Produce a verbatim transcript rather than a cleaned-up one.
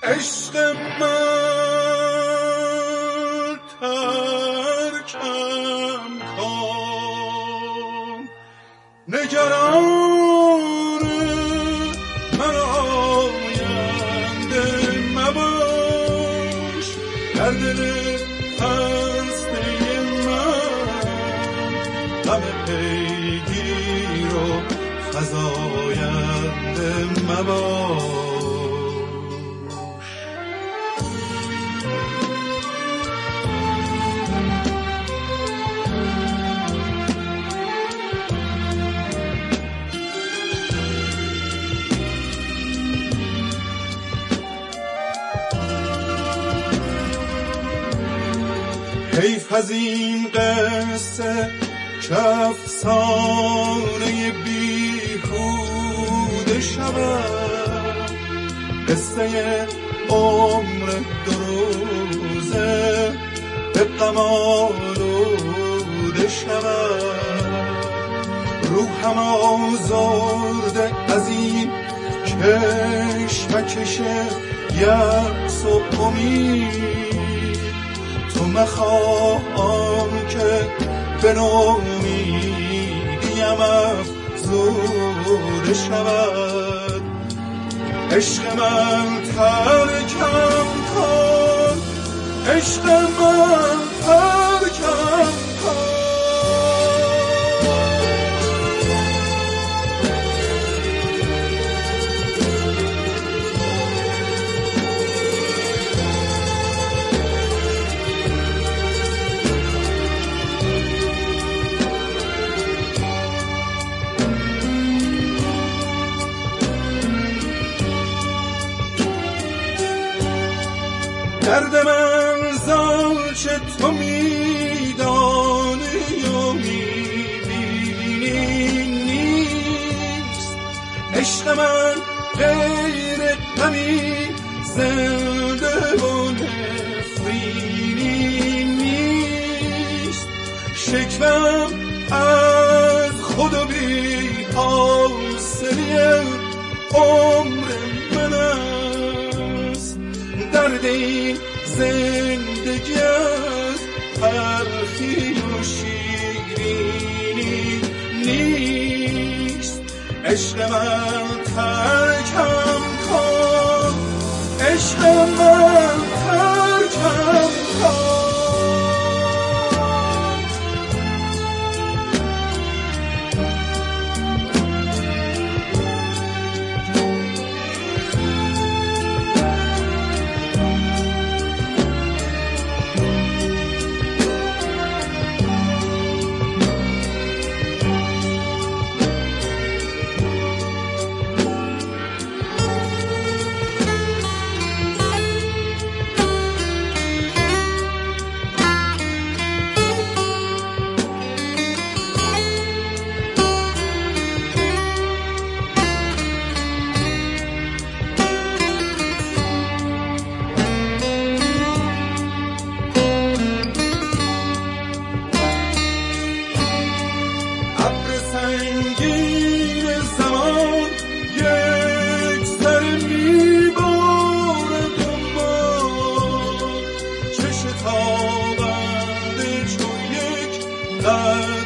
عشق من ترکم کن، نگران من آینده مباش، در دل خسته من غم پیگیر و فزاینده مباش. حیف از این قصه که افسانه بیهوده شود، قصه عمر دو روزه به غم آلوده شود. روحم آزرده از این کشمکش یأس و امید، تو مخواه که به نومیدیم افزوده شود. عشق من ترکم کن، عشق من ترکم کن. درد من زانچه تو میدانی و میبینی نیست. عشق من غیر غمی زنده و نفرینی نیست. شکوم از خود و بی حاصلی عمر من است. درد این زندگی از تلخی و شیرینی نیست. عشق من ترکم کن، عشق من ترکم کن. سنگین زمان یک سر میبارد دنبال، چه شتابنده چو یک